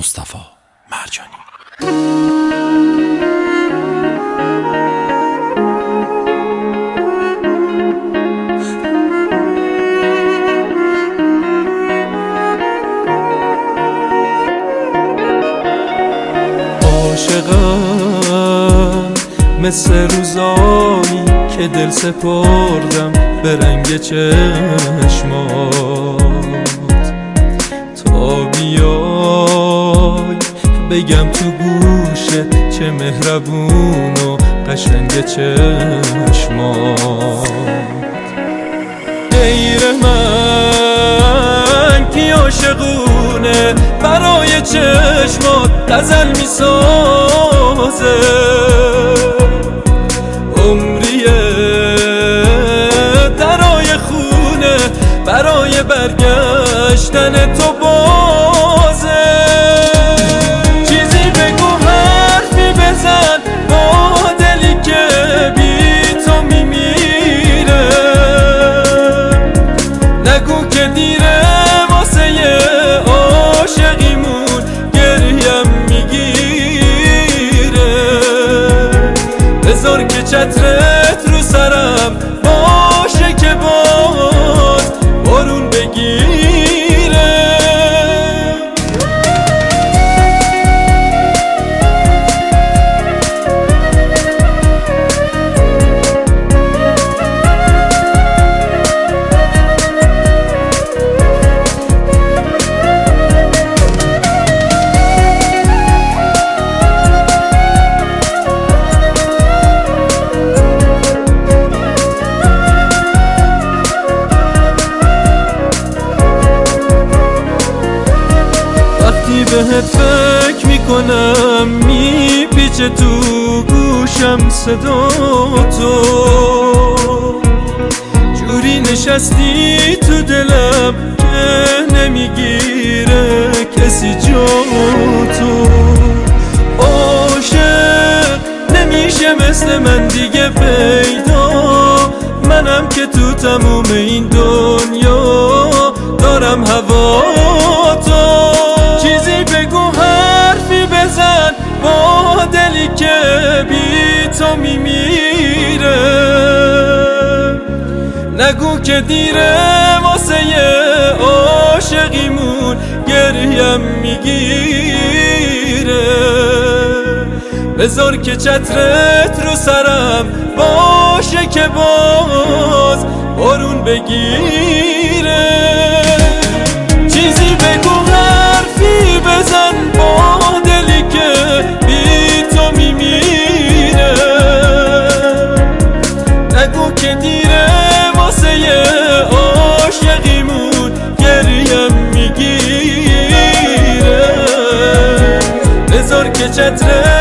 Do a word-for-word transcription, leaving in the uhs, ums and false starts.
مصطفی مرجانی. عاشقم مثل روزایی که دل سپردم به رنگ چشمات، تا بیای بگم تو گوشت چه مهربون و قشنگ چشمات. غیر من کی عاشقونه برای چشمات غزل میسازه، عمریه درای خونه برای برگشتن تو بازه. چیزی بگو حرفی بزن با دلی که بی تو میمیره، نگو که دیره واسه عاشقیمون گریم میگیره، بذار که چترت رو سرم باشه که باز بارون بگیره. بهت فکر میکنم میپیچه تو گوشم صدا تو، جوری نشستی تو دلم که نمیگیره کسی جا تو. عاشق نمیشه مثل من دیگه پیدا، منم که تو تموم این دنیا دارم هوا تو. چیزی بگو حرفی بزن با دلی که بی تو میمیره، نگو که دیره واسه عاشقیمون گریم میگیره، بذار که چترت رو سرم باشه که باز بارون بگیره. چیزی بگو حرفی بزن با دلی که بی تو میمیره، نگو که دیره واسه عاشقیمون گریم میگیره، بذار که چتره